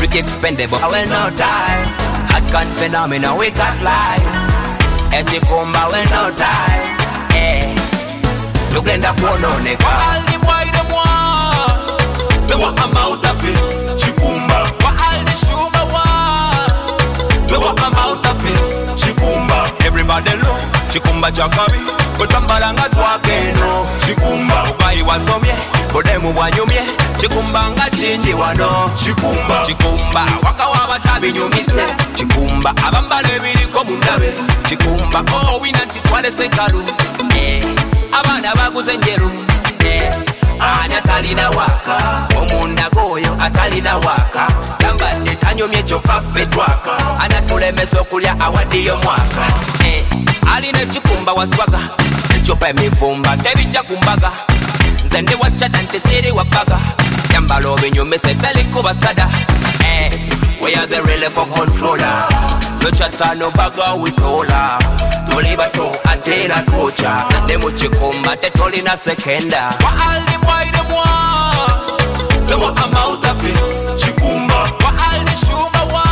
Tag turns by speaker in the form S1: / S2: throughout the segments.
S1: Make expendable, we no time. Hot gun phenomena, we got life. Chikumba, we no time. Lugenda kuononeka.
S2: Waaldi mwaide mwa Bewa amauta fi Chikumba. Waaldi shuma wa Bewa amauta fi Chikumba. Everybody know Chikumba chakabi Kutambalanga twakeno Chikumba. Ukai wasomye Kodemu wanyumye Chikumba nga chinji wano Chikumba. Chikumba waka wabatabi nyumise Chikumba abambale biriko mundabe Chikumba oh wina ntitwale sekalu abana baguze njeru ani atalina waka omunda goyo atalina waka yambadde tanyomye kyokka ffe twaka anatulemesa okulya awaddiyo mwaka alina ekikumba waswaga ekyopa emivumba tebijja ku mbaga nze ndi wacata nti siiri wabbaga yambala obinyumisa etaliko basada we are the reliable controller no chata no baga witola tuli bato atera kocha ne mu Chikumba tetolina sekenda waaldi mwaide mwa bewa amauta fi Chikumba. Waaldi shuma wa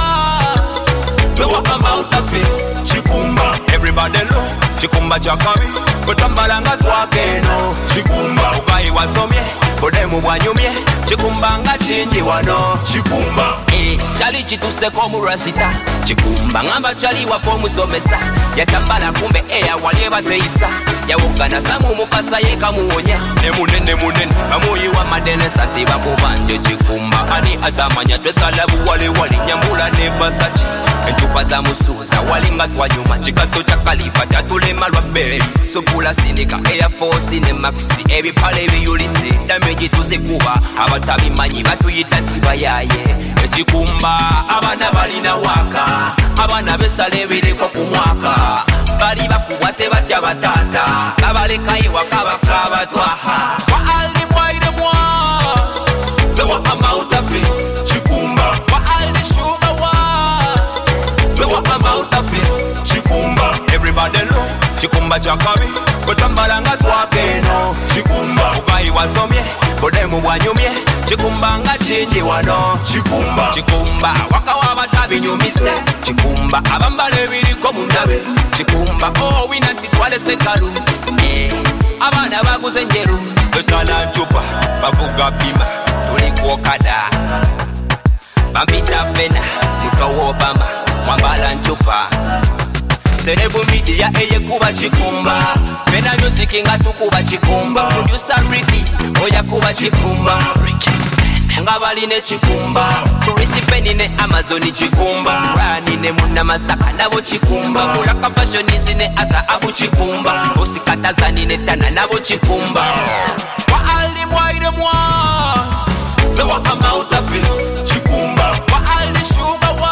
S2: bewa amauta fi Chikumba. Everybody know Chikumba chakabi kutambalanga twakeno Chikumba. Ukai wasomye kodemu bwanyumye Chikumba nga chinji wano Chikumba. Chali chituseko murasita Chikumba ngamba chali wapo musomesa yatambala kumbe wali bateisa yawogana samu mukasa yeka muonya ne munene bamuyi wa madene sati bakubanje Chikumba ani atamanya twesalabu wali nyambula ne basachi enchupa za musuza wali nga twanyuma chikato cha kalifa chatulema lwa bei sopula sinika Air Force ne maxi ebipale biyulise damage tuzikuba abatabimanyi batuyita tibayaye Chikumba abana balina waka abana besale biriko ku mwaka bali bakuwate batya batata babaleka ewaka bakaba twaha waaldi mwaide mwa bewa amauta fi Chikumba. Waaldi shuma wa bewa amauta fi Chikumba. Everybody know Chikumba chakabi kutambalanga twakeno Chikumba. Ukai wasomye kodemu bwanyumye Chikumba nga chinji wano Chikumba. Chikumba waka wabatabi nyumise Chikumba abambale biriko mundabe Chikumba oh wina ntitwale sekalu abana baguze njeru besala nchupa bavuga bima tuli kuokada bambita fena mutowo Obama mwambala nchupa Serebu media kuba Chikumba Pena music nga tukuba Chikumba Producer Ricky oya kuba Chikumba Ngabali ne Chikumba Kurisi Penny ne Amazon Chikumba Rani ne Muna Masaka nabo Chikumba Mulaka Fashionizi ne Ata Abu Chikumba Osikata Zani ne Tana nabo Chikumba Waaldi mwaide mwa Bewa amauta fi Chikumba. Waaldi shuma wa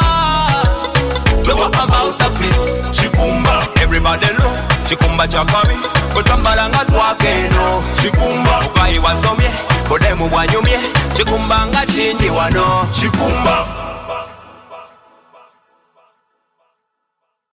S2: bewa amauta fi Chikumba. Everybody know Chikumba chakabi kutambalanga twakeno Chikumba. Ukai wasomye kodemu bwanyumye Chikumba nga chinji wano Chikumba.